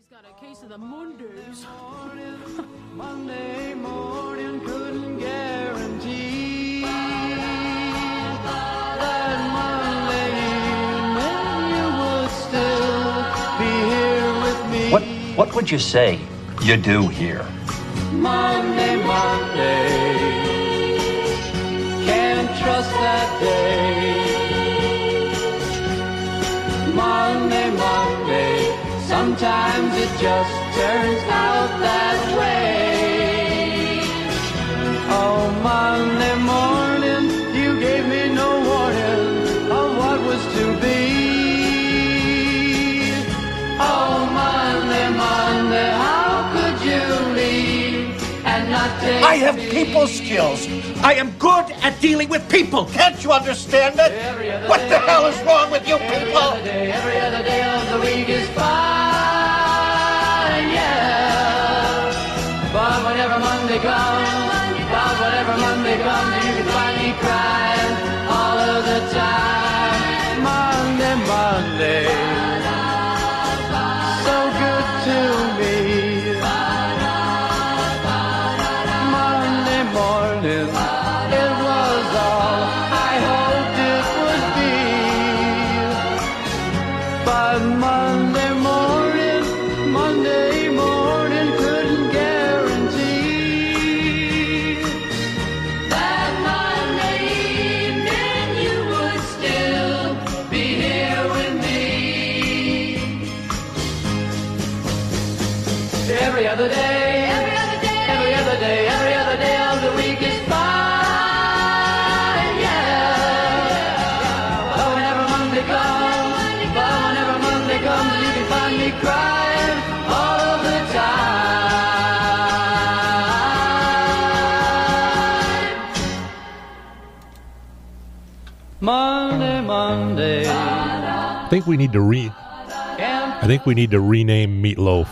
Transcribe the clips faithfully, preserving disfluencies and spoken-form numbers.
Got a case of the Mondays. Monday morning couldn't guarantee that Monday evening you would still be here with me. What what would you say you do here? Monday, Monday, can't trust that day. Monday, Monday, sometimes it just turns out that way. Oh, Monday morning, you gave me no warning of what was to be. Oh, Monday, Monday, how could you leave and not take I have me? people skills. I am good at dealing with people. Can't you understand that? What the hell is wrong with you Every people? other day, every other day of the week is fine, yeah. But whenever Monday comes, but whenever Monday comes, you can find me crying all of the time. Monday, Monday, so good to me. Monday morning, it was all I hoped it would be. But Monday morning, Monday morning couldn't guarantee that Monday evening you would still be here with me. Every other day, every other day, every other day, every other day of the week is fine, yeah. But whenever Monday comes, but whenever Monday comes, you can find me crying all of the time. Monday, Monday. I think we need to re. I think we need to rename Meatloaf.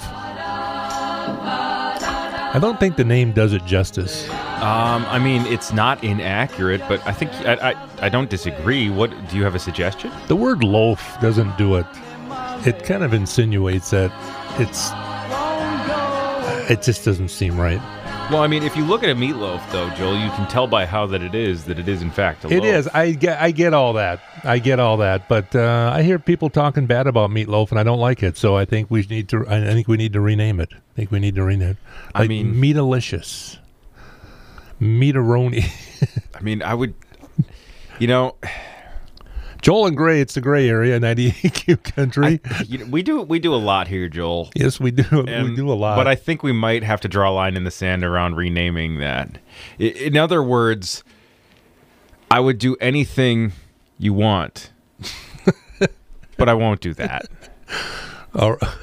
I don't think the name does it justice. Um, I mean, it's not inaccurate, but I think I, I I don't disagree. What do you have a suggestion? The word loaf doesn't do it. It kind of insinuates that it's. It just doesn't seem right. Well, I mean, if you look at a meatloaf, though, Joel, you can tell by how that it is that it is in fact a loaf. It is. I get. I get all that. I get all that. But uh, I hear people talking bad about meatloaf, and I don't like it. So I think we need to. I think we need to rename it. I think we need to rename it. Like I mean, Meatalicious. Meataroni. I mean, I would. You know. Joel and Gray, it's the gray area, ninety-eight Q Country. I, you know, we do we do a lot here, Joel. Yes, we do. And, we do a lot. But I think we might have to draw a line in the sand around renaming that. I, in other words, I would do anything you want, but I won't do that. All right.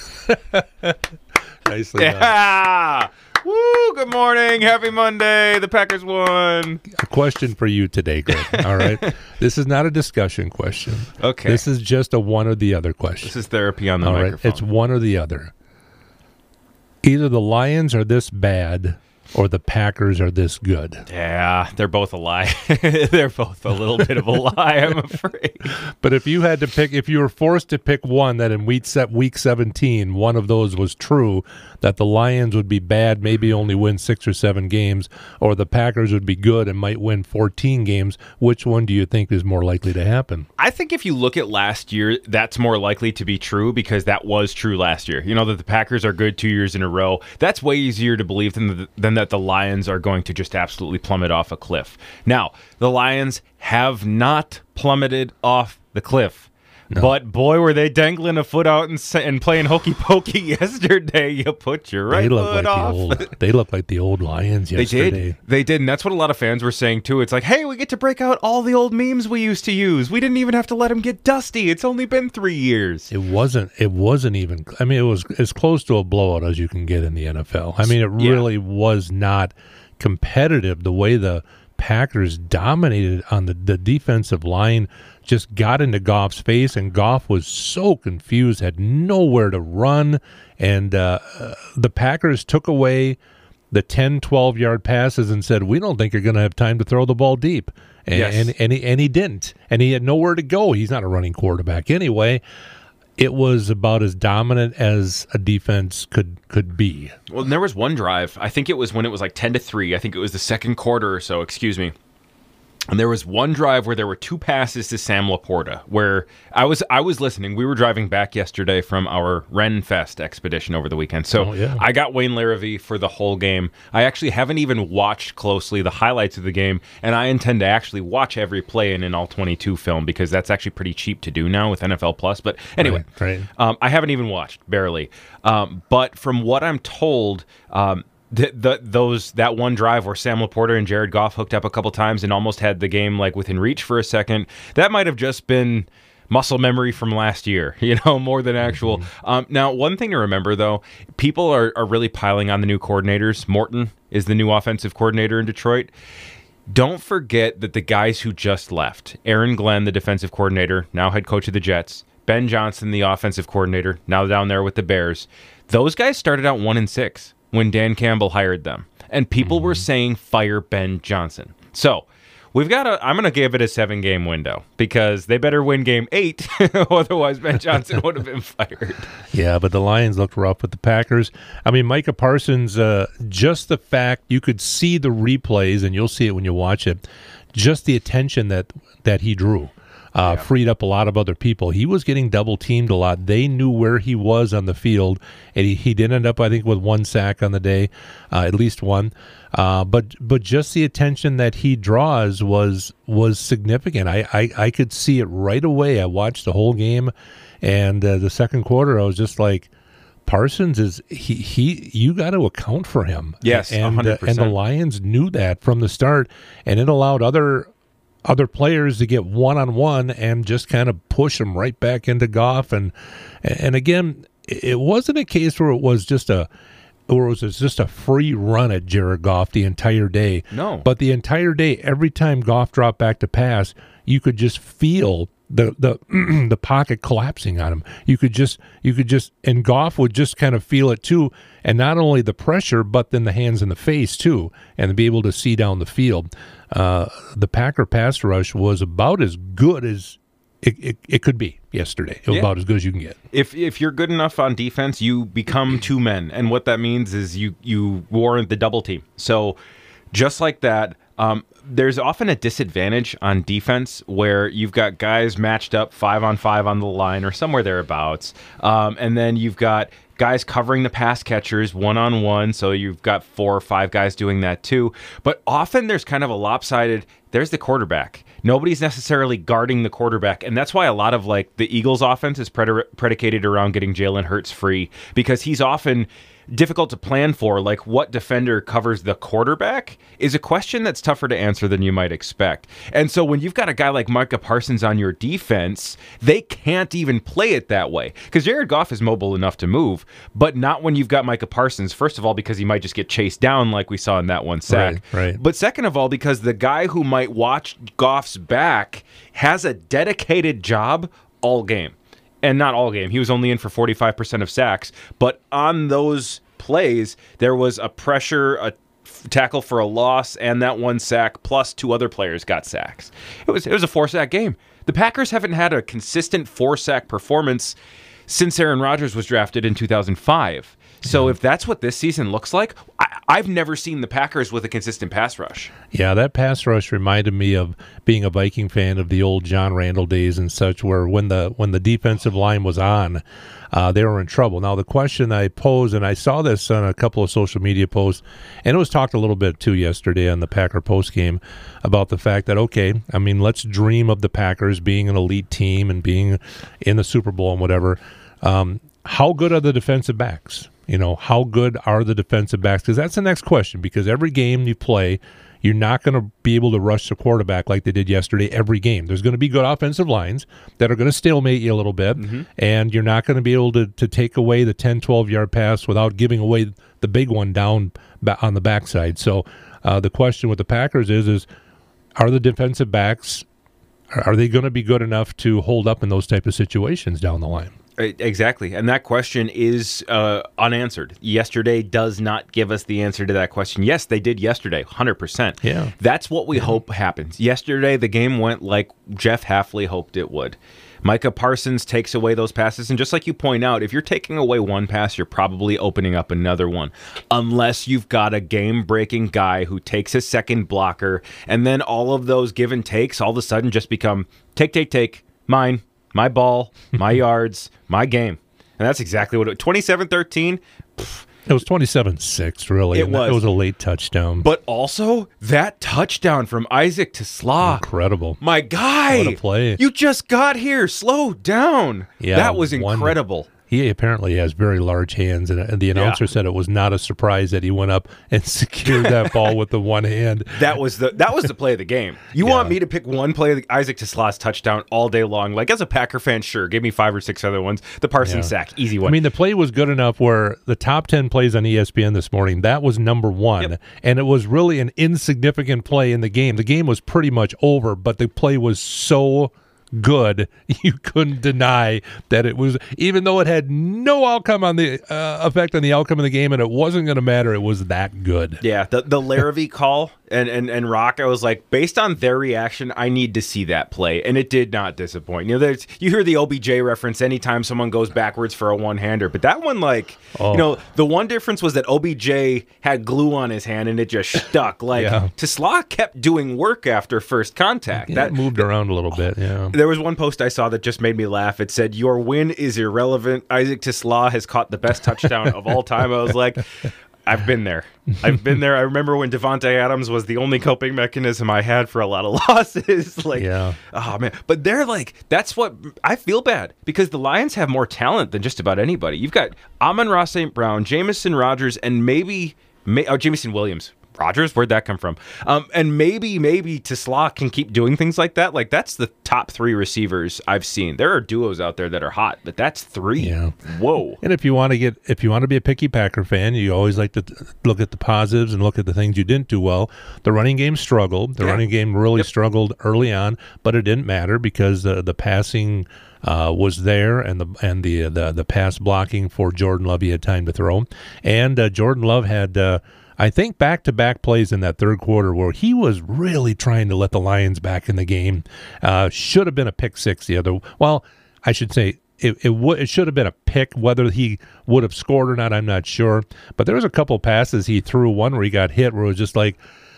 Nicely done. Yeah! Woo! Good morning. Happy Monday. The Packers won. A question for you today, Greg. All right. This is not a discussion question. Okay. This is just a one or the other question. This is therapy on the All right. microphone. It's one or the other. Either the Lions are this bad or the Packers are this good. Yeah, they're both a lie. They're both a little bit of a lie, I'm afraid. But if you had to pick, if you were forced to pick one that in week se- week seventeen, one of those was true, that the Lions would be bad, maybe only win six or seven games, or the Packers would be good and might win fourteen games, which one do you think is more likely to happen? I think if you look at last year, that's more likely to be true because that was true last year. You know, that the Packers are good two years in a row. That's way easier to believe than, the, than that the Lions are going to just absolutely plummet off a cliff. Now, the Lions have not plummeted off the cliff. No. But boy, were they dangling a foot out and, and playing hokey pokey yesterday. You put your right they look foot like off. The old, they look like the old Lions yesterday. They did. They did. And that's what a lot of fans were saying, too. It's like, hey, we get to break out all the old memes we used to use. We didn't even have to let them get dusty. It's only been three years. It wasn't. It wasn't even. I mean, it was as close to a blowout as you can get in the N F L. I mean, it really yeah. was not competitive the way the Packers dominated on the, the defensive line, just got into Goff's face, and Goff was so confused, had nowhere to run, and uh, the Packers took away the ten, twelve-yard passes and said, we don't think you're going to have time to throw the ball deep. And, yes. and, and, he, and he didn't. And he had nowhere to go. He's not a running quarterback anyway. it was about as dominant as a defense could could be. Well, and there was one drive. I think it was when it was like ten to three. I think it was the second quarter or so, excuse me. And there was one drive where there were two passes to Sam Laporta, where I was I was listening. We were driving back yesterday from our Renfest expedition over the weekend. So oh, yeah. I got Wayne Larrivee for the whole game. I actually haven't even watched closely the highlights of the game, and I intend to actually watch every play in an all twenty-two film because that's actually pretty cheap to do now with N F L Plus. But anyway, right, right. Um, I haven't even watched, barely. Um, but from what I'm told... Um, The, the, those that one drive where Sam Laporta and Jared Goff hooked up a couple times and almost had the game like within reach for a second, that might have just been muscle memory from last year, you know, more than actual. Mm-hmm. Um, now, one thing to remember, though, people are, are really piling on the new coordinators. Morton is the new offensive coordinator in Detroit. Don't forget that the guys who just left, Aaron Glenn, the defensive coordinator, now head coach of the Jets, Ben Johnson, the offensive coordinator, now down there with the Bears, those guys started out one and six. When Dan Campbell hired them. And people mm-hmm. were saying, fire Ben Johnson. So, we've got a, I'm going to give it a seven-game window because they better win game eight, otherwise Ben Johnson would have been fired. Yeah, but the Lions looked rough with the Packers. I mean, Micah Parsons, uh, just the fact you could see the replays, and you'll see it when you watch it, just the attention that, that he drew. Uh, yeah. Freed up a lot of other people. He was getting double-teamed a lot. They knew where he was on the field, and he, he did end up, I think, with one sack on the day, uh, at least one. Uh, but but just the attention that he draws was was significant. I, I, I could see it right away. I watched the whole game, and uh, the second quarter, I was just like, Parsons is he he. You got to account for him. Yes, and one hundred percent. Uh, and the Lions knew that from the start, and it allowed other. other players to get one-on-one and just kind of push them right back into Goff. And and again, it wasn't a case where it was just a where it was just a free run at Jared Goff the entire day. No. But the entire day, every time Goff dropped back to pass, you could just feel the the the pocket collapsing on him. You could just you could just and Goff would just kind of feel it too, and not only the pressure, but then the hands in the face too, and to be able to see down the field. Uh, the Packer pass rush was about as good as it, it, it could be yesterday. It was yeah. about as good as you can get. If if you're good enough on defense, you become two men, and what that means is you you warrant the double team. So just like that. Um, there's often a disadvantage on defense where you've got guys matched up five on five on the line or somewhere thereabouts. Um, and then you've got guys covering the pass catchers one-on-one, so you've got four or five guys doing that too. But often there's kind of a lopsided, there's the quarterback. Nobody's necessarily guarding the quarterback, and that's why a lot of like the Eagles' offense is pred- predicated around getting Jalen Hurts free, because he's often difficult to plan for. Like, what defender covers the quarterback is a question that's tougher to answer than you might expect. And so when you've got a guy like Micah Parsons on your defense, they can't even play it that way, because Jared Goff is mobile enough to move, but not when you've got Micah Parsons. First of all, because he might just get chased down like we saw in that one sack. Right, right. But second of all, because the guy who might watch Goff's back has a dedicated job all game. And not all game. He was only in for forty-five percent of sacks. But on those plays, there was a pressure, a f- tackle for a loss, and that one sack, plus two other players got sacks. It was it was a four-sack game. The Packers haven't had a consistent four-sack performance since Aaron Rodgers was drafted in two thousand five. So if that's what this season looks like, I, I've never seen the Packers with a consistent pass rush. Yeah, that pass rush reminded me of being a Viking fan of the old John Randall days and such, where when the when the defensive line was on, uh, they were in trouble. Now, the question I pose, and I saw this on a couple of social media posts, and it was talked a little bit too yesterday on the Packer postgame about the fact that, okay, I mean, let's dream of the Packers being an elite team and being in the Super Bowl and whatever. Um, how good are the defensive backs? You know, how good are the defensive backs? Because that's the next question, because every game you play, you're not going to be able to rush the quarterback like they did yesterday every game. There's going to be good offensive lines that are going to stalemate you a little bit, mm-hmm. and you're not going to be able to, to take away the ten, twelve-yard pass without giving away the big one down on the backside. So uh, the question with the Packers is, is are the defensive backs, are they going to be good enough to hold up in those type of situations down the line? Exactly. And that question is uh, unanswered. Yesterday does not give us the answer to that question. Yes, they did yesterday, one hundred percent. Yeah. That's what we yeah. hope happens. Yesterday, the game went like Jeff Hafley hoped it would. Micah Parsons takes away those passes, and just like you point out, if you're taking away one pass, you're probably opening up another one, unless you've got a game-breaking guy who takes a second blocker, and then all of those give and takes all of a sudden just become take, take, take, mine, my ball, my yards, my game. And that's exactly what it was. twenty-seven thirteen. It was twenty-seven six, really. It was. It was a late touchdown. But also, that touchdown from Isaac TeSlaa. Incredible. My guy. What a play. You just got here. Slow down. Yeah, that was one- incredible. He apparently has very large hands, and, and the announcer Yeah. said it was not a surprise that he went up and secured that ball with the one hand. That was the that was the play of the game. You Yeah. want me to pick one play of the Isaac TeSlaa's touchdown all day long? Like, as a Packer fan, sure. Give me five or six other ones. The Parsons Yeah. sack, easy one. I mean, the play was good enough where the top ten plays on E S P N this morning, that was number one. Yep. And it was really an insignificant play in the game. The game was pretty much over, but the play was so good, you couldn't deny that it was, even though it had no outcome on the uh, effect on the outcome of the game, and it wasn't going to matter, it was that good. Yeah, the the Larrabee call and, and and Rock, I was like, based on their reaction, I need to see that play, and it did not disappoint. You know, there's you hear the O B J reference anytime someone goes backwards for a one hander, but that one, like, Oh. you know, the one difference was that O B J had glue on his hand and it just stuck. Like, Yeah. TeSlaa kept doing work after first contact. Yeah, that it moved around a little bit, yeah. There was one post I saw that just made me laugh. It said, "Your win is irrelevant. Isaac TeSlaa has caught the best touchdown of all time." I was like, I've been there. I've been there. I remember when Devontae Adams was the only coping mechanism I had for a lot of losses. Like, Yeah. oh man. But they're like, that's what I feel bad, because the Lions have more talent than just about anybody. You've got Amon-Ra Saint Brown, Jamison Rogers, and maybe, may, oh, Jamison Williams. Rogers, where'd that come from? Um, and maybe, maybe TeSlaa can keep doing things like that. Like, that's the top three receivers I've seen. There are duos out there that are hot, but that's three. Yeah. Whoa. And if you want to get, if you want to be a picky Packer fan, you always like to th- look at the positives and look at the things you didn't do well. The running game struggled. The Yeah. running game really Yep. struggled early on, but it didn't matter because the the passing uh, was there, and the and the the the pass blocking for Jordan Love, he had time to throw, and uh, Jordan Love had. Uh, I think back-to-back plays in that third quarter where he was really trying to let the Lions back in the game. Uh, should have been a pick six the other. Well, I should say it it, w- it should have been a pick. Whether he would have scored or not, I'm not sure. But there was a couple passes he threw. One where he got hit, where it was just like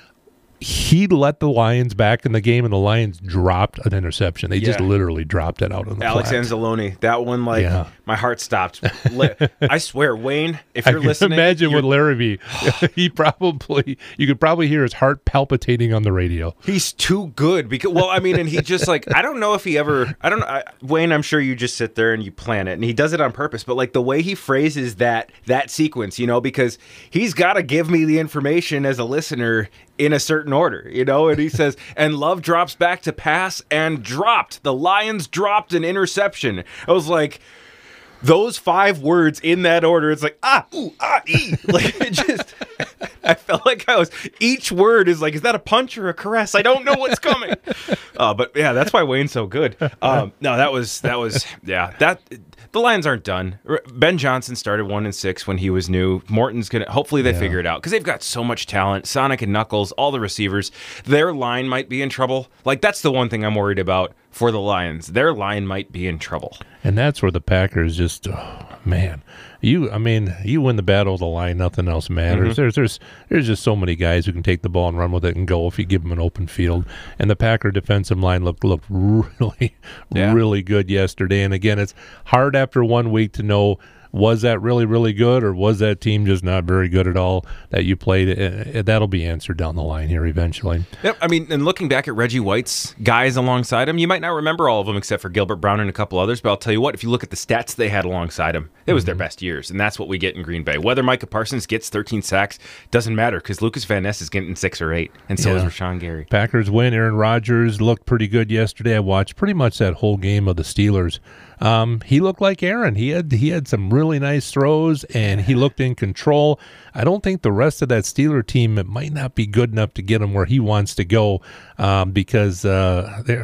he let the Lions back in the game, and the Lions dropped an interception. They just Yeah. literally dropped it out on the Alex flat. Anzalone, that one, like, Yeah. my heart stopped. Li- I swear, Wayne, if I you're can listening, imagine you're- with Larrabee, he probably you could probably hear his heart palpitating on the radio. he's too good. Because, well, I mean, and he just, like, I don't know if he ever, I don't know, I, Wayne, I'm sure you just sit there and you plan it, and he does it on purpose, but, like, the way he phrases that that sequence, you know, because he's got to give me the information as a listener in a certain order, you know, and he says, and Love drops back to pass and dropped. The Lions dropped an interception. I was like, those five words in that order, it's like, ah, ooh, ah, ee. Like, it just, I felt like I was, each word is like, is that a punch or a caress? I don't know what's coming. Uh, but yeah, that's why Wayne's so good. Um, no, that was, that was, yeah, that, the Lions aren't done. R- Ben Johnson started one and six when he was new. Morton's going to, hopefully they Yeah. figure it out, because they've got so much talent. Sonic and Knuckles, all the receivers, their line might be in trouble. Like, that's the one thing I'm worried about for the Lions. Their line might be in trouble. And that's where the Packers just, oh, man, you. I mean, you win the battle of the line, nothing else matters. Mm-hmm. There's, there's, there's just so many guys who can take the ball and run with it and go if you give them an open field. And the Packer defensive line looked looked really, Yeah. really good yesterday. And again, it's hard after one week to know, was that really, really good, or was that team just not very good at all that you played? Uh, That'll be answered down the line here eventually. Yep. I mean, and looking back at Reggie White's guys alongside him, you might not remember all of them except for Gilbert Brown and a couple others, but I'll tell you what, if you look at the stats they had alongside him, it was Mm-hmm. their best years, and that's what we get in Green Bay. Whether Micah Parsons gets thirteen sacks doesn't matter, because Lucas Van Ness is getting six or eight, and so Yeah. is Rashawn Gary. Packers win. Aaron Rodgers looked pretty good yesterday. I watched pretty much that whole game of the Steelers. Um, he looked like Aaron. He had he had some really nice throws, and he looked in control. I don't think the rest of that Steeler team, it might not be good enough to get him where he wants to go, um, because uh, they're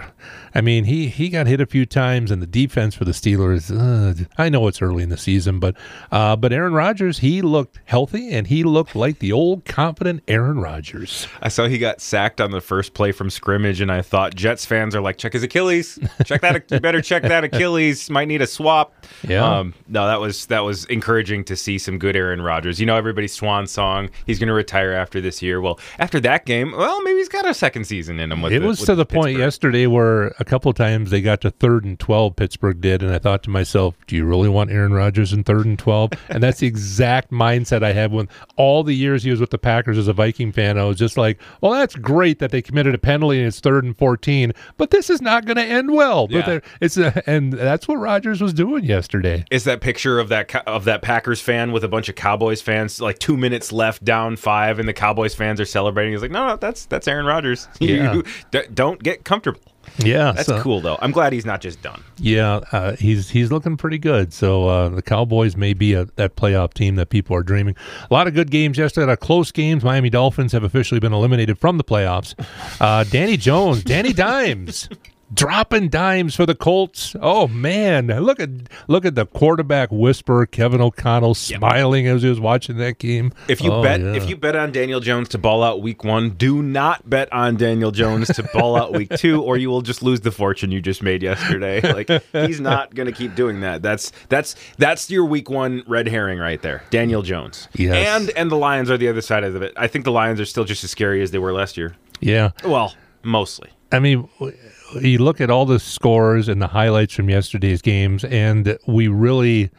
I mean, he, he got hit a few times, and the defense for the Steelers, uh, I know it's early in the season, but uh, but Aaron Rodgers, he looked healthy, and he looked like the old confident Aaron Rodgers. I saw he got sacked on the first play from scrimmage, and I thought Jets fans are like, check his Achilles. Check that. You better check that Achilles. Might need a swap. Yeah. Um, no, that was that was encouraging to see some good Aaron Rodgers. You know, everybody's swan song. He's going to retire after this year. Well, after that game, well, maybe he's got a second season in him. With it the, was with to the Pittsburgh. point yesterday where a couple of times they got to third and twelve, Pittsburgh did, and I thought to myself, do you really want Aaron Rodgers in third and twelve? And that's the exact mindset I had when all the years he was with the Packers as a Viking fan. I was just like, well, that's great that they committed a penalty and it's third and fourteen, but this is not going to end well. Yeah. But it's a, and that's what Rodgers was doing yesterday. Is that picture of that of that Packers fan with a bunch of Cowboys fans, like two minutes left, down five, and the Cowboys fans are celebrating? He's like, no, no, that's that's Aaron Rodgers. Yeah. You d- don't get comfortable. Yeah, That's so, cool, though. I'm glad he's not just done. Yeah, uh, he's he's looking pretty good. So uh, the Cowboys may be a, that playoff team that people are dreaming. A lot of good games yesterday. A lot of close games. Miami Dolphins have officially been eliminated from the playoffs. Uh, Danny Jones, Danny Dimes. Dropping dimes for the Colts. Oh man, look at look at the quarterback whisperer Kevin O'Connell smiling as he was watching that game. If you oh, bet yeah. if you bet on Daniel Jones to ball out week one, do not bet on Daniel Jones to ball out week two, or you will just lose the fortune you just made yesterday. Like, he's not going to keep doing that. That's that's that's your week one red herring right there, Daniel Jones. Yes. And and the Lions are the other side of it. I think the Lions are still just as scary as they were last year. Yeah. Well, mostly. I mean, you look at all the scores and the highlights from yesterday's games, and we really,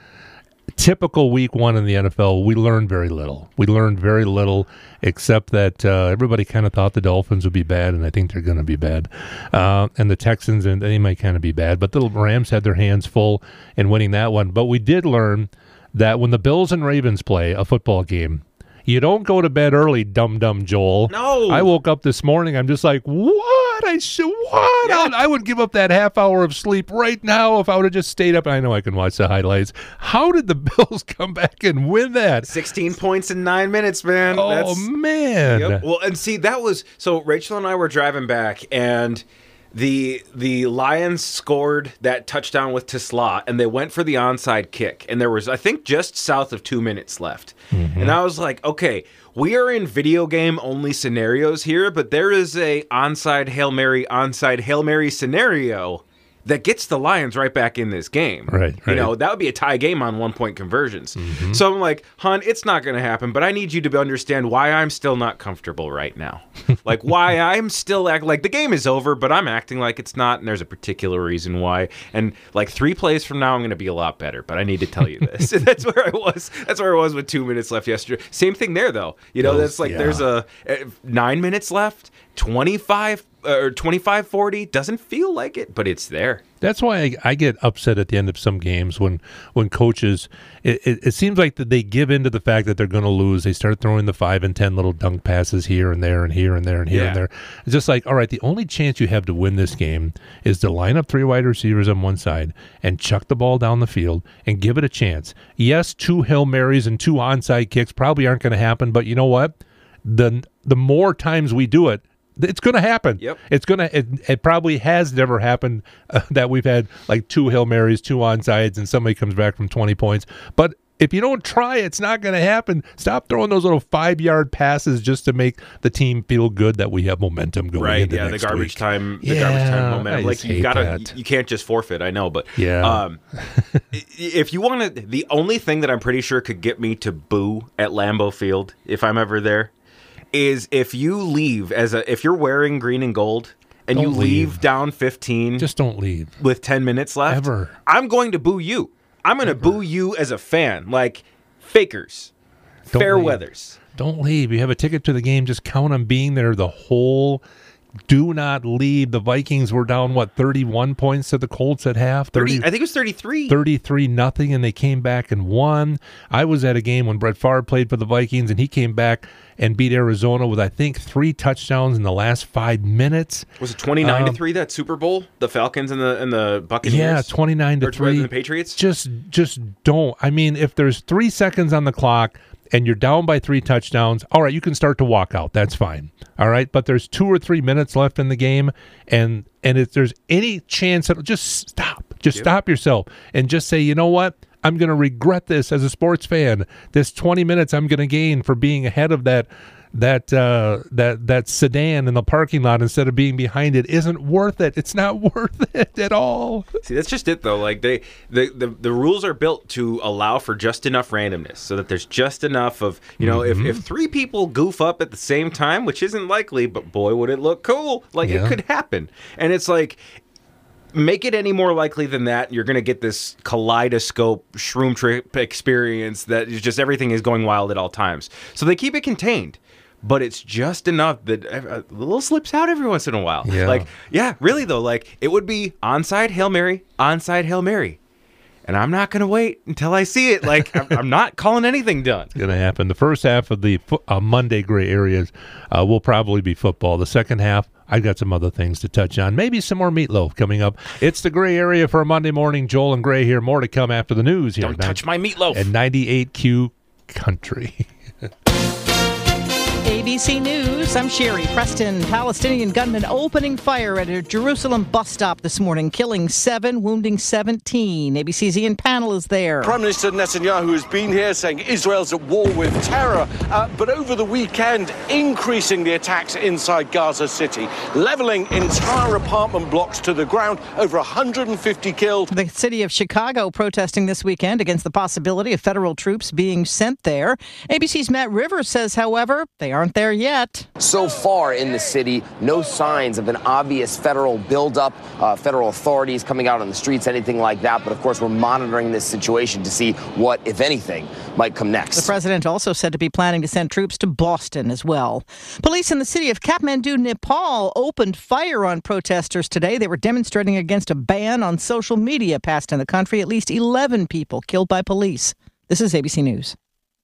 typical week one in the N F L, we learned very little. We learned very little, except that uh, everybody kind of thought the Dolphins would be bad, and I think they're going to be bad. Uh, and the Texans, and they might kind of be bad, but the Rams had their hands full in winning that one. But we did learn that when the Bills and Ravens play a football game, you don't go to bed early, dum-dum Joel. No. I woke up this morning, I'm just like, what? I should, what? Yeah. I would give up that half hour of sleep right now if I would have just stayed up. I know I can watch the highlights. How did the Bills come back and win that? sixteen points in nine minutes, man. Oh, That's, man. Yep. Well, and see, that was so Rachel and I were driving back, and the the Lions scored that touchdown with Tesla, and they went for the onside kick, and there was, I think, just south of two minutes left. Mm-hmm. And I was like, okay, we are in video game only scenarios here, but there is a onside Hail Mary, onside Hail Mary scenario that gets the Lions right back in this game. Right, You right. know, that would be a tie game on one-point conversions. Mm-hmm. So I'm like, hon, it's not going to happen, but I need you to understand why I'm still not comfortable right now. Like, why I'm still acting like the game is over, but I'm acting like it's not, and there's a particular reason why. And like three plays from now, I'm going to be a lot better, but I need to tell you this. That's where I was. That's where I was with two minutes left yesterday. Same thing there, though. You know, Those- that's like yeah. there's a, a nine minutes left, twenty-five or twenty-five forty. Doesn't feel like it, but it's there. That's why I, I get upset at the end of some games when when coaches, it, it, it seems like that they give in to the fact that they're going to lose. They start throwing the five and ten little dunk passes here and there and here and there and here Yeah. and there. It's just like, all right, the only chance you have to win this game is to line up three wide receivers on one side and chuck the ball down the field and give it a chance. Yes, two Hail Marys and two onside kicks probably aren't going to happen, but you know what? The the more times we do it, it's going to happen. Yep. It's going to. It, it probably has never happened uh, that we've had like two Hail Marys, two onsides, and somebody comes back from twenty points. But if you don't try, it's not going to happen. Stop throwing those little five-yard passes just to make the team feel good that we have momentum going Right, into yeah, the next garbage week. time, the Yeah, garbage time I momentum. just Like you hate gotta, that. you can't just forfeit. I know, but Yeah. Um, if you want to, the only thing that I'm pretty sure could get me to boo at Lambeau Field if I'm ever there is if you leave as a if you're wearing green and gold and Don't you leave, leave. down fifteen Just don't leave. with ten minutes left. Ever. I'm going to boo you. I'm going to boo you as a fan. Like fakers, Don't fair leave. weathers. Don't leave. You have a ticket to the game. Just count on being there the whole. Do not leave. The Vikings were down, what, thirty-one points to the Colts at half? thirty, I think it was thirty-three. thirty-three nothing, and they came back and won. I was at a game when Brett Favre played for the Vikings, and he came back and beat Arizona with, I think, three touchdowns in the last five minutes. Was it twenty-nine to Um, three that Super Bowl? The Falcons and the and the Buccaneers. Yeah, twenty-nine to Or three. the Patriots. Just, just don't. I mean, if there's three seconds on the clock and you're down by three touchdowns, all right, you can start to walk out. That's fine. All right, but there's two or three minutes left in the game, and and if there's any chance, that just stop. Just yep. stop yourself and just say, you know what? I'm going to regret this as a sports fan. This twenty minutes I'm going to gain for being ahead of that that uh, that that sedan in the parking lot instead of being behind it isn't worth it. It's not worth it at all. See, that's just it, though. Like they, the, the, the rules are built to allow for just enough randomness, so that there's just enough of, you know, mm-hmm. if, if three people goof up at the same time, which isn't likely, but boy, would it look cool. Like yeah. it could happen. And it's like, make it any more likely than that, you're going to get this kaleidoscope shroom trip experience that is just everything is going wild at all times. So they keep it contained. But it's just enough that a little slips out every once in a while. Yeah. Like, yeah, really, though. Like, it would be onside Hail Mary, onside Hail Mary. And I'm not going to wait until I see it. Like, I'm, I'm not calling anything done. It's going to happen. The first half of the fo- uh, Monday gray areas uh, will probably be football. The second half, I've got some other things to touch on. Maybe some more meatloaf coming up. It's the gray area for a Monday morning. Joel and Gray here. More to come after the news here. Don't touch my meatloaf. At ninety-eight Q Country. A B C News, I'm Sherry Preston. Palestinian gunmen opening fire at a Jerusalem bus stop this morning, killing seven, wounding seventeen. A B C's Ian Pannell is there. Prime Minister Netanyahu has been here saying Israel's at war with terror, uh, but over the weekend, increasing the attacks inside Gaza City, leveling entire apartment blocks to the ground, over one hundred fifty killed. The city of Chicago protesting this weekend against the possibility of federal troops being sent there. A B C's Matt Rivers says, however, they aren't there yet. So far in the city, no signs of an obvious federal buildup, uh, federal authorities coming out on the streets, anything like that. But of course, we're monitoring this situation to see what, if anything, might come next. The president also said to be planning to send troops to Boston as well. Police in the city of Kathmandu, Nepal, opened fire on protesters today. They were demonstrating against a ban on social media passed in the country. At least eleven people killed by police. This is A B C News.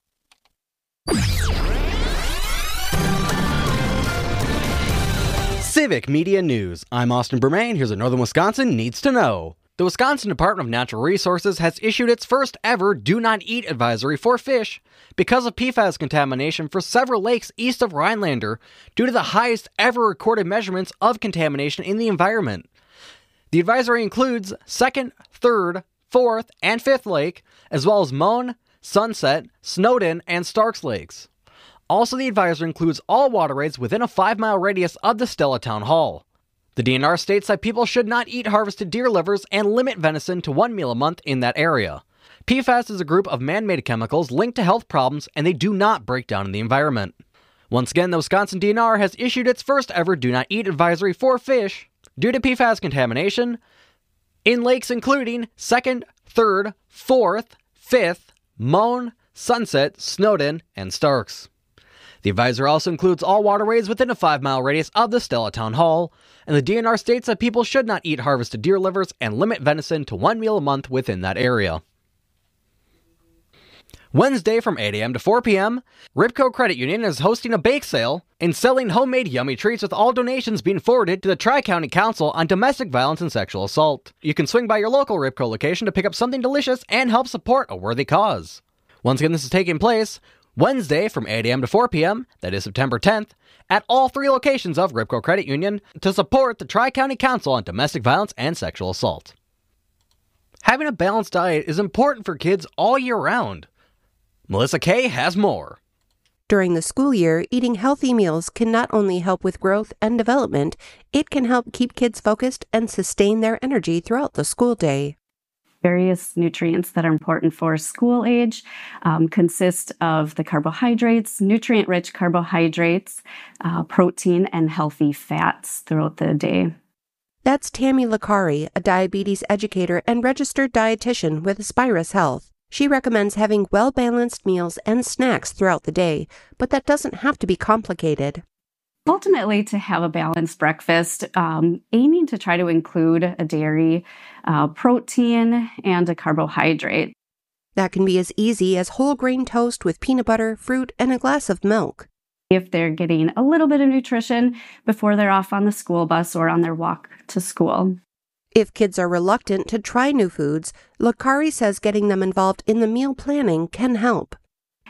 Civic Media News. I'm Austin Bermain. Here's what Northern Wisconsin needs to know. The Wisconsin Department of Natural Resources has issued its first ever Do Not Eat advisory for fish because of P FAS contamination for several lakes east of Rhinelander due to the highest ever recorded measurements of contamination in the environment. The advisory includes second, third, fourth, and fifth lake, as well as Moan, Sunset, Snowden, and Starks lakes. Also, the advisory includes all waterways within a five-mile radius of the Stella Town Hall. The D N R states that people should not eat harvested deer livers and limit venison to one meal a month in that area. P FAS is a group of man-made chemicals linked to health problems, and they do not break down in the environment. Once again, the Wisconsin D N R has issued its first ever Do Not Eat advisory for fish due to P FAS contamination in lakes including second, third, fourth, fifth, Moan, Sunset, Snowden, and Starks. The advisory also includes all waterways within a five-mile radius of the Stella Town Hall, and the D N R states that people should not eat harvested deer livers and limit venison to one meal a month within that area. Wednesday from eight a.m. to four p.m., Ribco Credit Union is hosting a bake sale and selling homemade yummy treats with all donations being forwarded to the Tri-County Council on Domestic Violence and Sexual Assault. You can swing by your local Ribco location to pick up something delicious and help support a worthy cause. Once again, this is taking place Wednesday from eight a.m. to four p.m., that is September tenth, at all three locations of Ribco Credit Union to support the Tri-County Council on Domestic Violence and Sexual Assault. Having a balanced diet is important for kids all year round. Melissa Kay has more. During the school year, eating healthy meals can not only help with growth and development, it can help keep kids focused and sustain their energy throughout the school day. Various nutrients that are important for school age um, consist of the carbohydrates, nutrient-rich carbohydrates, uh, protein, and healthy fats throughout the day. That's Tammy Licari, a diabetes educator and registered dietitian with Aspirus Health. She recommends having well-balanced meals and snacks throughout the day, but that doesn't have to be complicated. Ultimately, to have a balanced breakfast, um, aiming to try to include a dairy, uh, protein, and a carbohydrate. That can be as easy as whole grain toast with peanut butter, fruit, and a glass of milk. If they're getting a little bit of nutrition before they're off on the school bus or on their walk to school. If kids are reluctant to try new foods, Licari says getting them involved in the meal planning can help.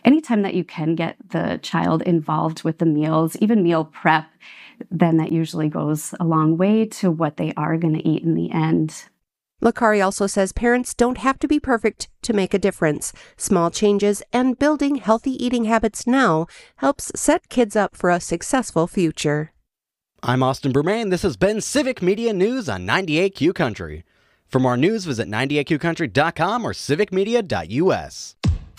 anytime that you can get the child involved with the meals, even meal prep, then that usually goes a long way to what they are going to eat in the end. Licari also says parents don't have to be perfect to make a difference. Small changes and building healthy eating habits now helps set kids up for a successful future. I'm Austin Bermain. This has been Civic Media News on ninety-eight Q Country. For more news, visit ninety-eight q country dot com or civic media dot u s.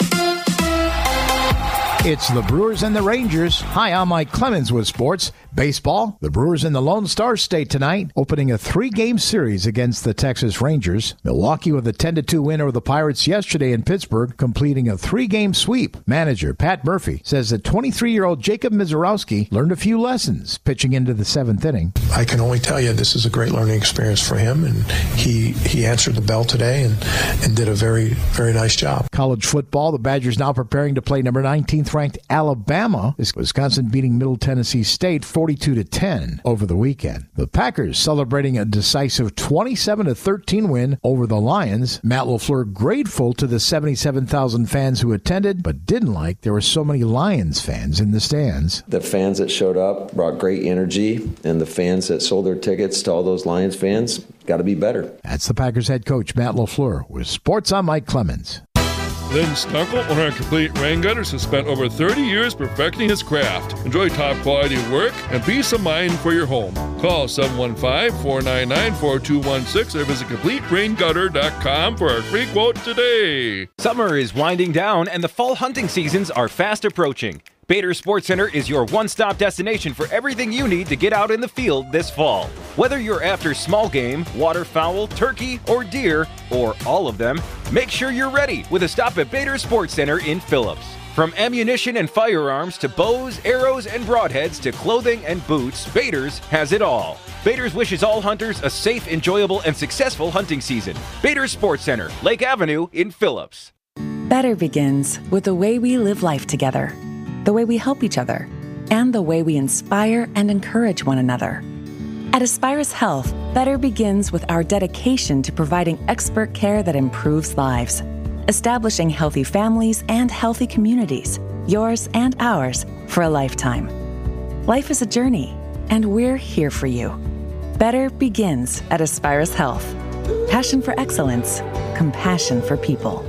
It's the Brewers and the Rangers. Hi, I'm Mike Clemens with sports. Baseball, the Brewers in the Lone Star State tonight, opening a three-game series against the Texas Rangers. Milwaukee with a ten to two win over the Pirates yesterday in Pittsburgh, completing a three-game sweep. Manager Pat Murphy says that twenty-three-year-old Jacob Mizorowski learned a few lessons pitching into the seventh inning. I can only tell you this is a great learning experience for him, and he he answered the bell today and, and did a very, very nice job. College football, the Badgers now preparing to play number nineteenth ranked Alabama. Wisconsin beating Middle Tennessee State forty-two to ten over the weekend. The Packers celebrating a decisive twenty-seven to thirteen win over the Lions. Matt LaFleur grateful to the seventy-seven thousand fans who attended, but didn't like there were so many Lions fans in the stands. The fans that showed up brought great energy, and the fans that sold their tickets to all those Lions fans got to be better. That's the Packers head coach Matt LaFleur. With sports, I'm Mike Clemens. Lynn Stunkel, owner of Complete Rain Gutters, has spent over thirty years perfecting his craft. Enjoy top-quality work and peace of mind for your home. Call seven one five, four nine nine, four two one six or visit complete rain gutter dot com for a free quote today. Summer is winding down and the fall hunting seasons are fast approaching. Bader Sports Center is your one-stop destination for everything you need to get out in the field this fall. Whether you're after small game, waterfowl, turkey, or deer, or all of them, make sure you're ready with a stop at Bader Sports Center in Phillips. From ammunition and firearms to bows, arrows, and broadheads to clothing and boots, Bader's has it all. Bader's wishes all hunters a safe, enjoyable, and successful hunting season. Bader Sports Center, Lake Avenue in Phillips. Better begins with the way we live life together, the way we help each other, and the way we inspire and encourage one another. At Aspirus Health, Better begins with our dedication to providing expert care that improves lives, establishing healthy families and healthy communities, yours and ours, for a lifetime. Life is a journey, and we're here for you. Better begins at Aspirus Health. Passion for excellence, compassion for people.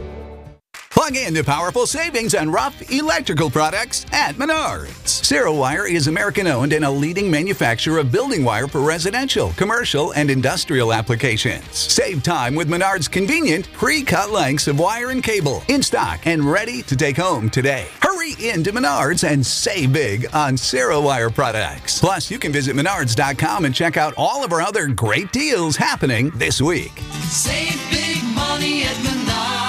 Plug in to powerful savings on rough electrical products at Menards. Cerowire is American-owned and a leading manufacturer of building wire for residential, commercial, and industrial applications. Save time with Menards' convenient pre-cut lengths of wire and cable in stock and ready to take home today. Hurry into Menards and save big on Cerowire products. Plus, you can visit menards dot com and check out all of our other great deals happening this week. Save big money at Menards.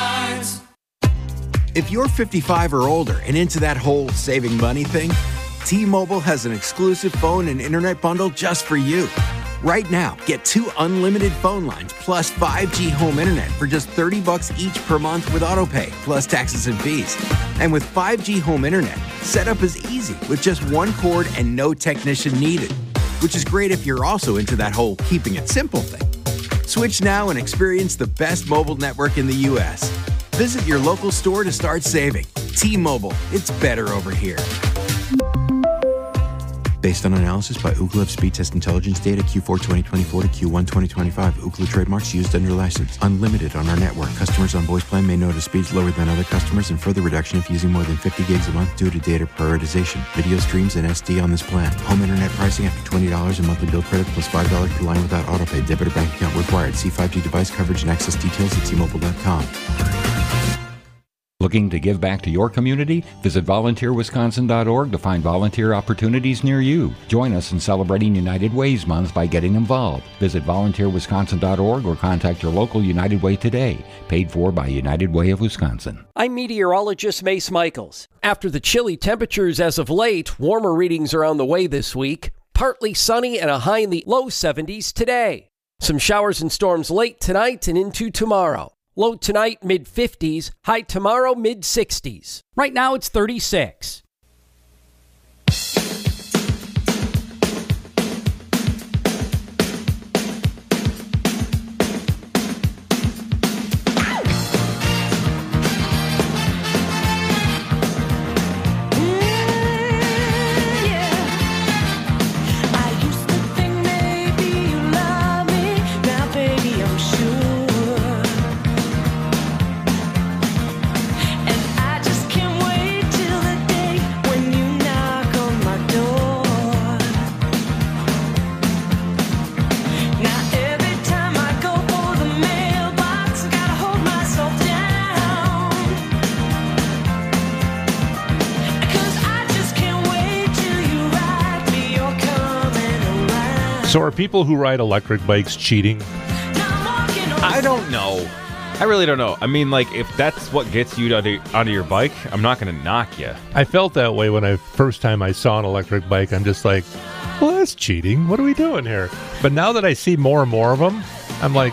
If you're fifty-five or older and into that whole saving money thing, T-Mobile has an exclusive phone and internet bundle just for you. Right now, get two unlimited phone lines plus five G home internet for just thirty bucks each per month with autopay, plus taxes and fees. And with five G home internet, setup is easy with just one cord and no technician needed, which is great if you're also into that whole keeping it simple thing. Switch now and experience the best mobile network in the U S Visit your local store to start saving. T-Mobile, it's better over here. Based on analysis by Ookla of Speed Test Intelligence data Q four twenty twenty-four to Q one twenty twenty-five. Ookla trademarks used under license. Unlimited on our network. Customers on voice plan may notice speeds lower than other customers and further reduction if using more than fifty gigs a month due to data prioritization. Video streams and S D on this plan. Home internet pricing after twenty dollars and monthly bill credit plus five dollars per line without autopay. Debit or bank account required. See five G device coverage and access details at T Mobile dot com. Looking to give back to your community? Visit volunteer wisconsin dot org to find volunteer opportunities near you. Join us in celebrating United Ways Month by getting involved. Visit volunteer wisconsin dot org or contact your local United Way today. Paid for by United Way of Wisconsin. I'm meteorologist Mace Michaels. After the chilly temperatures as of late, warmer readings are on the way this week. Partly sunny and a high in the low seventies today. Some showers and storms late tonight and into tomorrow. Low tonight, mid fifties. High tomorrow, mid sixties. Right now, it's thirty-six. So are people who ride electric bikes cheating? I don't know. I really don't know. I mean, like, if that's what gets you onto, onto your bike, I'm not going to knock you. I felt that way when I first time I saw an electric bike. I'm just like, well, that's cheating. What are we doing here? But now that I see more and more of them, I'm like,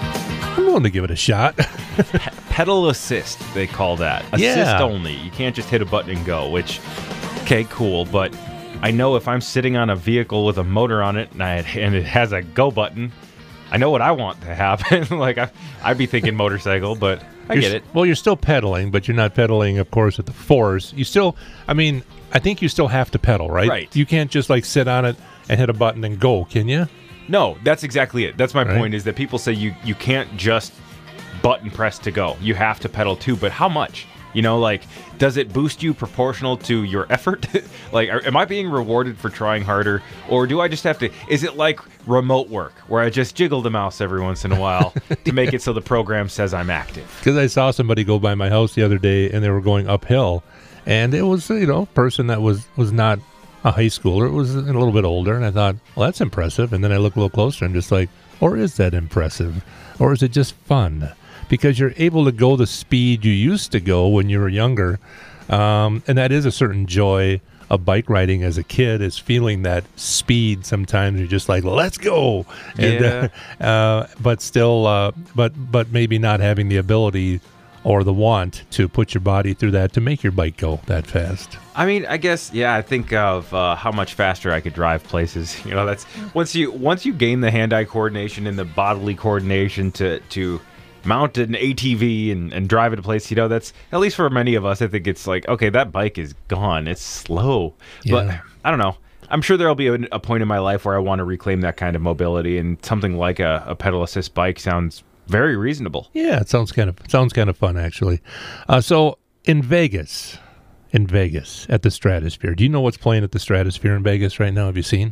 I'm willing to give it a shot. Pe- pedal assist, they call that. Assist Yeah. only. You can't just hit a button and go, which, okay, cool. But I know if I'm sitting on a vehicle with a motor on it and, I, and it has a go button, I know what I want to happen. Like, I, I'd be thinking motorcycle, but I You're get s- it. Well, you're still pedaling, but you're not pedaling, of course, at the force. You still, I mean, I think you still have to pedal, right? Right. You can't just like sit on it and hit a button and go, can you? No, that's exactly it. That's my Right. point, is that people say you, you can't just button press to go. You have to pedal too, but how much? You know, like, does it boost you proportional to your effort? Like, are, am I being rewarded for trying harder? Or do I just have to, is it like remote work, where I just jiggle the mouse every once in a while to make it so the program says I'm active? Because I saw somebody go by my house the other day and they were going uphill, and it was, you know, a person that was, was not a high schooler. It was a little bit older, and I thought, well, that's impressive. And then I look a little closer, and I'm just like, or is that impressive? Or is it just fun? Because you're able to go the speed you used to go when you were younger. Um, and that is a certain joy of bike riding as a kid, is feeling that speed. Sometimes you're just like, let's go. And, Yeah. uh, uh, but still, uh, but, but maybe not having the ability or the want to put your body through that to make your bike go that fast. I mean, I guess, yeah, I think of uh, how much faster I could drive places. You know, that's once you once you gain the hand-eye coordination and the bodily coordination to to mount an A T V and, and drive it a place, you know, that's, at least for many of us, I think it's like, okay, that bike is gone. It's slow. Yeah. But I don't know. I'm sure there'll be a, a point in my life where I want to reclaim that kind of mobility, and something like a, a pedal assist bike sounds very reasonable. Yeah, it sounds kind of sounds kind of fun, actually. Uh, so in Vegas, in Vegas at the Stratosphere, do you know what's playing at the Stratosphere in Vegas right now? Have you seen?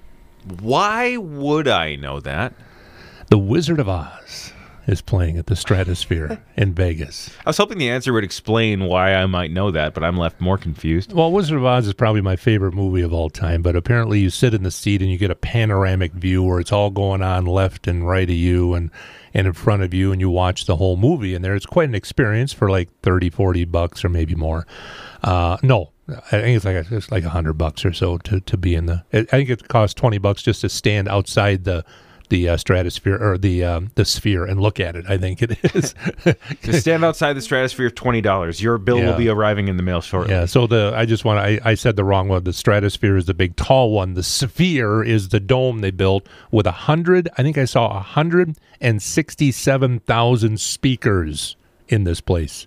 Why would I know that? The Wizard of Oz is playing at the Stratosphere in Vegas. I was hoping the answer would explain why I might know that, but I'm left more confused. Well, Wizard of Oz is probably my favorite movie of all time, but apparently you sit in the seat and you get a panoramic view where it's all going on left and right of you and, and in front of you, and you watch the whole movie. And there, it's quite an experience for like thirty, forty bucks or maybe more. Uh, no, I think it's like a, it's like a hundred bucks or so to, to be in the. I think it costs twenty bucks just to stand outside the the uh, stratosphere or the um, the sphere and look at it. I think it is. To stand outside the Stratosphere, twenty dollars. Your bill Yeah. will be arriving in the mail shortly. Yeah. So the I just want to. I, I said the wrong one. The Stratosphere is the big tall one. The sphere is the dome they built with a hundred. I think I saw a hundred and sixty-seven thousand speakers in this place.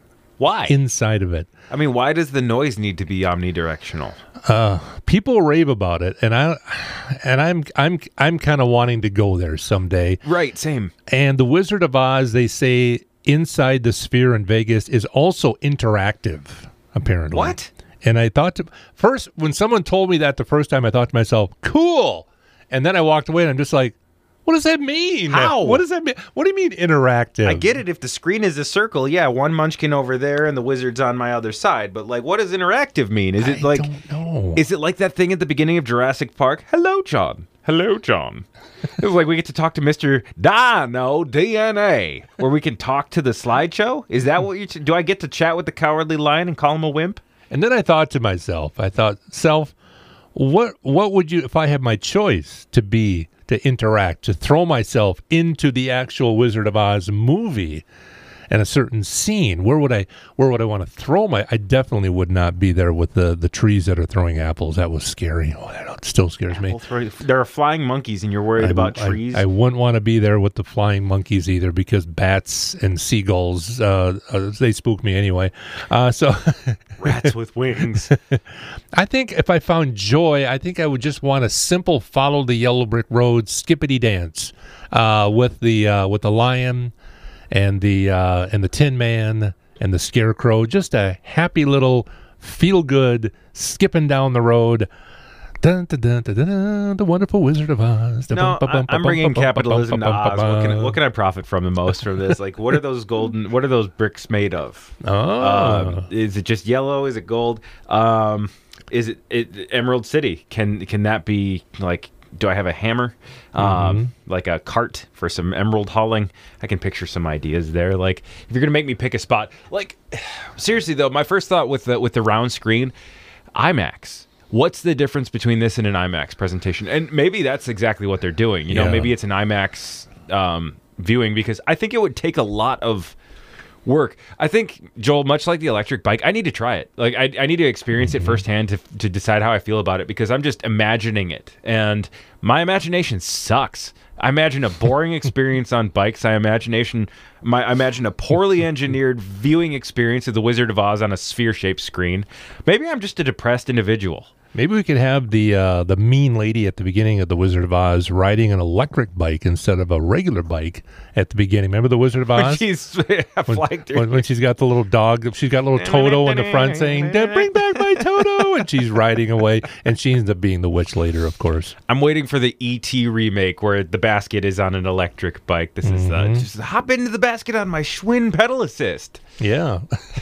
Why? Inside of it. I mean, why does the noise need to be omnidirectional? Uh, people rave about it, and I, and I'm I'm I'm kind of wanting to go there someday. Right, same. And the Wizard of Oz, they say inside the sphere in Vegas is also interactive. Apparently, What? And I thought to, first when someone told me that the first time, I thought to myself, "Cool," and then I walked away, and I'm just like, "What does that mean? How? What does that mean? What do you mean interactive?" I get it if the screen is a circle. Yeah, one munchkin over there and the wizard's on my other side. But, like, what does interactive mean? Is it I like don't know. Is it like that thing at the beginning of Jurassic Park? Hello, John. Hello, John. It's like we get to talk to Mister Dino D N A, where we can talk to the slideshow. Is that what you? Ch- do I get to chat with the cowardly lion and call him a wimp? And then I thought to myself, I thought, self, what what would you, if I had my choice to be, to interact, to throw myself into the actual Wizard of Oz movie and a certain scene, where would I where would I want to throw my, I definitely would not be there with the, the trees that are throwing apples. That was scary. Oh, that still scares me. Well, throw- there are flying monkeys, and you're worried I, about I- trees. I, wouldn't want to be there with the flying monkeys either, because bats and seagulls, uh, uh, they spook me anyway. Uh, so Rats with wings. I think if I found joy, I think I would just want a simple follow the yellow brick road skippity dance uh, with the uh, with the lion and the uh, and the Tin Man and the Scarecrow. Just a happy little feel good skipping down the road. Dun, dun, dun, dun, dun, dun, the wonderful Wizard of Oz. No, I, I'm bringing capitalism to Oz. What can, I, what can I profit from the most from this? Like, what are those golden? What are those bricks made of? Oh, Uh, is it just yellow? Is it gold? Um, is it, it Emerald City? Can can that be like do I have a hammer? Mm-hmm. Um, like a cart for some emerald hauling? I can picture some ideas there. Like, if you're going to make me pick a spot, like, seriously though, my first thought with the, with the round screen, IMAX. What's the difference between this and an IMAX presentation? And maybe that's exactly what they're doing. You know, Yeah. maybe it's an IMAX um, viewing, because I think it would take a lot of work. I think, Joel, much like the electric bike, I need to try it. Like, I, I need to experience it firsthand to to decide how I feel about it, because I'm just imagining it. And my imagination sucks. I imagine a boring experience on bikes. I imagination my I imagine a poorly engineered viewing experience of The Wizard of Oz on a sphere-shaped screen. Maybe I'm just a depressed individual. Maybe we could have the uh, the mean lady at the beginning of The Wizard of Oz riding an electric bike instead of a regular bike at the beginning. Remember The Wizard of Oz? She's when, flying through. when, when she's got the little dog, she's got little Toto in the front saying, "Bring back my Toto," and she's riding away, and she ends up being the witch later, of course. I'm waiting for the E T remake where the basket is on an electric bike. This is uh, just hop into the basket on my Schwinn pedal assist. Yeah.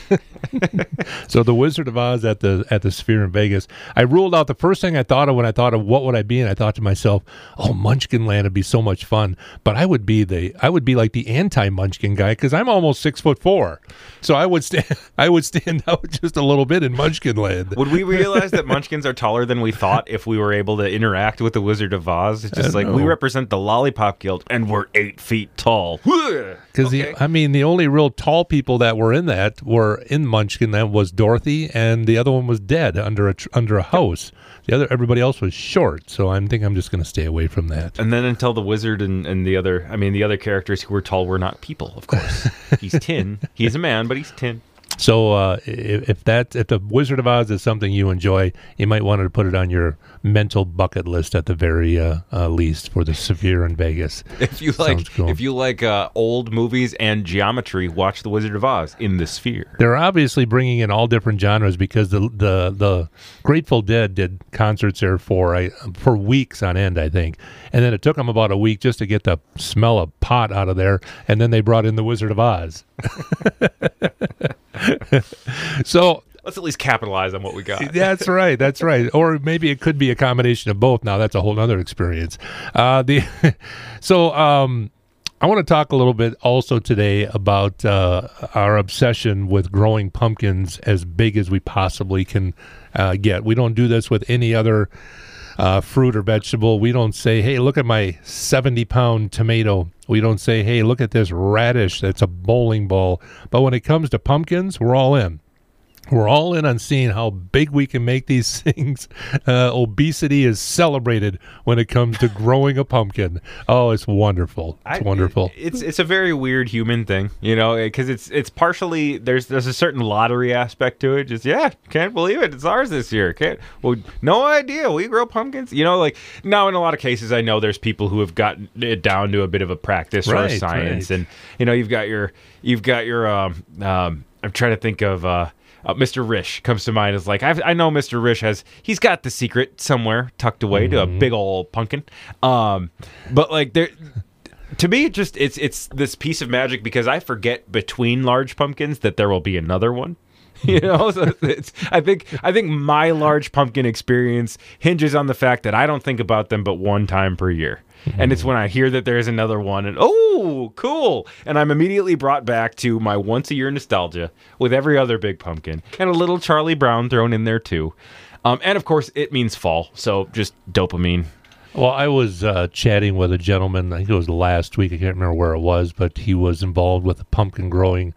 So The Wizard of Oz at the at the Sphere in Vegas. I ruled out the first thing I thought of when I thought of what would I be, and I thought to myself, "Oh, Munchkin Land would be so much fun." But I would be the I would be like the anti-Munchkin guy, because I'm almost six foot four, so I would stand I would stand out just a little bit in Munchkin Land. Would we realize that Munchkins are taller than we thought if we were able to interact with the Wizard of Oz? It's just like, know. we represent the Lollipop Guild, and we're eight feet tall. Because Okay. I mean, the only real tall people that were in that were in Munchkin Land was Dorothy, and the other one was dead under a tr- under a house. The other, everybody else was short. So I think I'm just going to stay away from that. And then until the wizard and, and the other, I mean, the other characters who were tall were not people, of course. He's tin. He's a man, but he's tin. So uh, if, if that if the Wizard of Oz is something you enjoy, you might want to put it on your mental bucket list at the very uh, uh, least for the Sphere in Vegas. If you like, Sounds cool. if you like uh, old movies and geometry, watch The Wizard of Oz in the Sphere. They're obviously bringing in all different genres, because the the, the Grateful Dead did concerts there for uh, for weeks on end, I think, and then it took them about a week just to get the smell of pot out of there, and then they brought in the Wizard of Oz. So let's at least capitalize on what we got. That's right. That's right. Or maybe it could be a combination of both. Now that's a whole other experience. Uh, the so um, I want to talk a little bit also today about uh, our obsession with growing pumpkins as big as we possibly can uh, get. We don't do this with any other uh, fruit or vegetable. We don't say, "Hey, look at my seventy pound tomato." We don't say, "Hey, look at this radish that's a bowling ball." But when it comes to pumpkins, we're all in. We're all in on seeing how big we can make these things. Uh, obesity is celebrated when it comes to growing a pumpkin. Oh, it's wonderful. It's I- wonderful. It's it's a very weird human thing, you know, because it's it's partially there's there's a certain lottery aspect to it. Just yeah, can't believe it, it's ours this year. Can't well, no idea we grow pumpkins. You know, like now in a lot of cases, I know there's people who have gotten it down to a bit of a practice or a Right, science, right. and you know you've got your you've got your um um. I'm trying to think of. Uh, Uh, Mister Rish comes to mind as like, I've, I know Mister Rish has, he's got the secret somewhere tucked away to a big old pumpkin. Um, but like there, to me, it just, it's, it's this piece of magic because I forget between large pumpkins that there will be another one. You know, so it's, I think, I think my large pumpkin experience hinges on the fact that I don't think about them but one time per year. And it's when I hear that there's another one and, oh, cool. And I'm immediately brought back to my once a year nostalgia with every other big pumpkin and a little Charlie Brown thrown in there too. Um, and of course, it means fall. So just dopamine. Well, I was uh, chatting with a gentleman, I think it was last week, I can't remember where it was, but he was involved with the pumpkin growing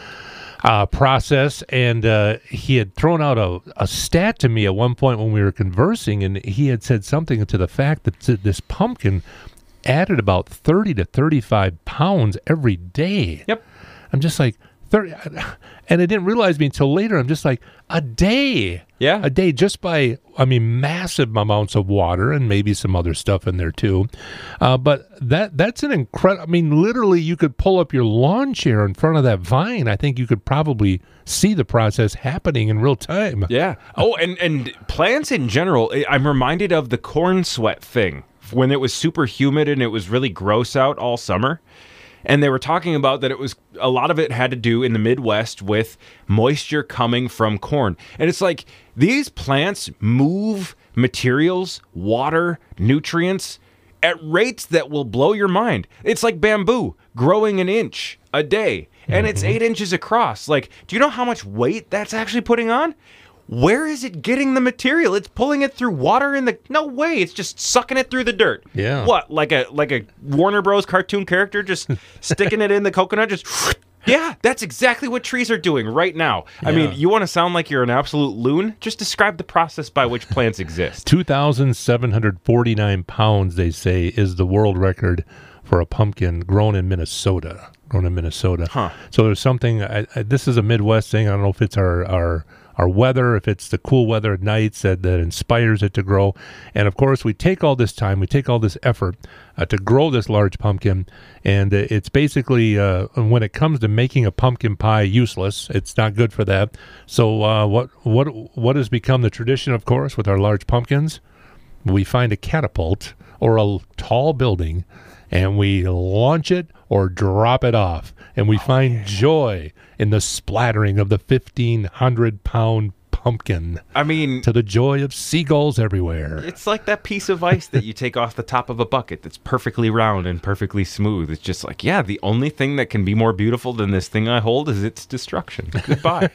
uh, process, and uh, he had thrown out a, a stat to me at one point when we were conversing, and he had said something to the fact that th- this pumpkin added about thirty to thirty-five pounds every day. Yep. I'm just like, thirty, and I didn't realize me until later. I'm just like, a day. Yeah. A day just by, I mean, massive amounts of water and maybe some other stuff in there too. Uh, but that that's an incredible, I mean, literally you could pull up your lawn chair in front of that vine. I think you could probably see the process happening in real time. Yeah. Oh, and, and plants in general, I- I'm reminded of the corn sweat thing when it was super humid and it was really gross out all summer. And they were talking about that it was a lot of it had to do in the Midwest with moisture coming from corn. And it's like these plants move materials, water, nutrients at rates that will blow your mind. It's like bamboo growing an inch a day, and mm-hmm. it's eight inches across. Like, do you know how much weight that's actually putting on? Where is it getting the material? It's pulling it through water in the... No way. It's just sucking it through the dirt. Yeah. What, like a like a Warner Bros. Cartoon character just sticking it in the coconut? Just... Yeah, that's exactly what trees are doing right now. Yeah. I mean, you want to sound like you're an absolute loon? Just describe the process by which plants exist. two thousand seven hundred forty-nine pounds, they say, is the world record for a pumpkin grown in Minnesota. Grown in Minnesota. Huh. So there's something... I, I, this is a Midwest thing. I don't know if it's our... our our weather, if it's the cool weather at nights that, that inspires it to grow. And of course, we take all this time, we take all this effort uh, to grow this large pumpkin, and uh, it's basically, uh, when it comes to making a pumpkin pie, useless. It's not good for that. So uh, what, what, what has become the tradition, of course, with our large pumpkins? We find a catapult or a tall building, and we launch it or drop it off, and we oh, find yeah. joy in the splattering of the fifteen hundred pound pumpkin. I mean, to the joy of seagulls everywhere. It's like that piece of ice that you take off the top of a bucket that's perfectly round and perfectly smooth. It's just like, yeah, the only thing that can be more beautiful than this thing I hold is its destruction. Goodbye.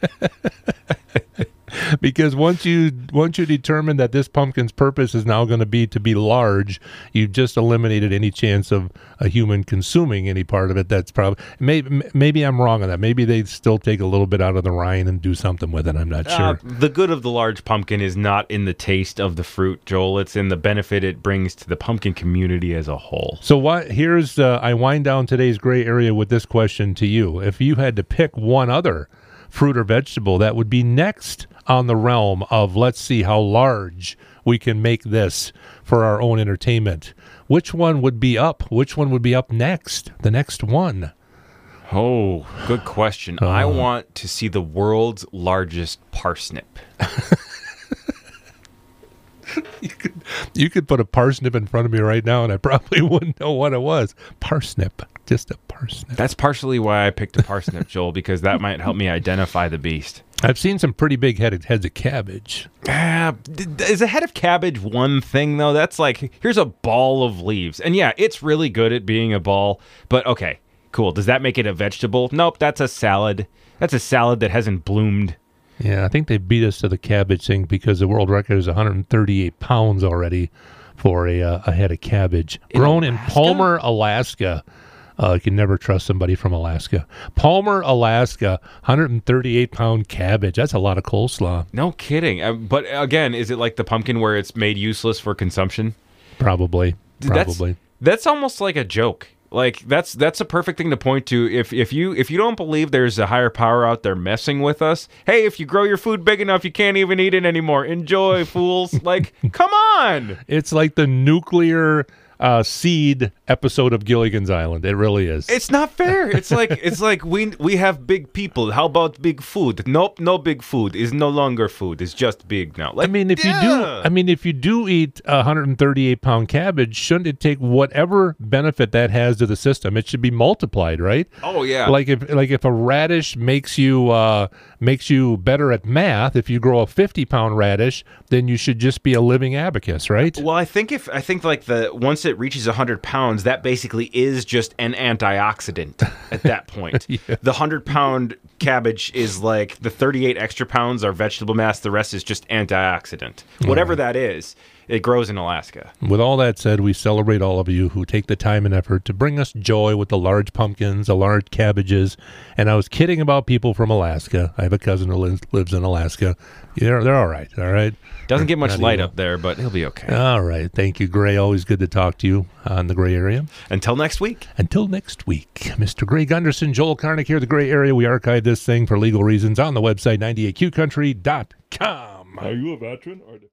Because once you once you determine that this pumpkin's purpose is now going to be to be large, you've just eliminated any chance of a human consuming any part of it. That's probably maybe maybe I'm wrong on that. Maybe they still take a little bit out of the rind and do something with it. I'm not sure. Uh, the good of the large pumpkin is not in the taste of the fruit, Joel. It's in the benefit it brings to the pumpkin community as a whole. So what? Here's uh, I wind down today's gray area with this question to you: if you had to pick one other fruit or vegetable that would be next on the realm of, let's see how large we can make this for our own entertainment, which one would be up? Which one would be up next? The next one. Oh, good question. Uh, I want to see the world's largest parsnip. you could you could put a parsnip in front of me right now, and I probably wouldn't know what it was. Parsnip. Just a parsnip. That's partially why I picked a parsnip, Joel, because that might help me identify the beast. I've seen some pretty big headed heads of cabbage. Uh, is a head of cabbage one thing, though? That's like, here's a ball of leaves. And yeah, it's really good at being a ball, but okay, cool. Does that make it a vegetable? Nope, that's a salad. That's a salad that hasn't bloomed. Yeah, I think they beat us to the cabbage thing because the world record is one hundred thirty-eight pounds already for a, uh, a head of cabbage. In Grown Alaska? in Palmer, Alaska. Uh, you can never trust somebody from Alaska. Palmer, Alaska, one hundred thirty-eight pound cabbage. That's a lot of coleslaw. No kidding. Uh, but again, is it like the pumpkin where it's made useless for consumption? Probably. Probably. That's, that's almost like a joke. Like that's that's a perfect thing to point to. If if you if you don't believe there's a higher power out there messing with us, hey, if you grow your food big enough, you can't even eat it anymore. Enjoy, fools. Like, come on. It's like the nuclear Uh, seed episode of Gilligan's Island. It really is. It's not fair. It's like it's like we we have big people. How about big food? Nope, no big food is no longer food. It's just big now. Like, I mean, if yeah. you do, I mean, if you do eat a one hundred thirty-eight pound cabbage, shouldn't it take whatever benefit that has to the system? It should be multiplied, right? Oh yeah. Like if like if a radish makes you uh, makes you better at math, if you grow a fifty pound radish, then you should just be a living abacus, right? Well, I think if I think like the once it reaches one hundred pounds, that basically is just an antioxidant at that point. Yeah. The one hundred pound cabbage is like the thirty-eight extra pounds are vegetable mass. The rest is just antioxidant. All Whatever right. that is, it grows in Alaska. With all that said, we celebrate all of you who take the time and effort to bring us joy with the large pumpkins, the large cabbages. And I was kidding about people from Alaska. I have a cousin who lives, lives in Alaska. They're, they're all right, all right? Doesn't get much Not light evil. up there, but he'll be okay. All right. Thank you, Gray. Always good to talk to you on the Gray Area. Until next week. Until next week. Mister Greg Gunderson, Joel Karnick here, the Gray Area. We archive this thing for legal reasons on the website ninety-eight Q country dot com. Are you a veteran or...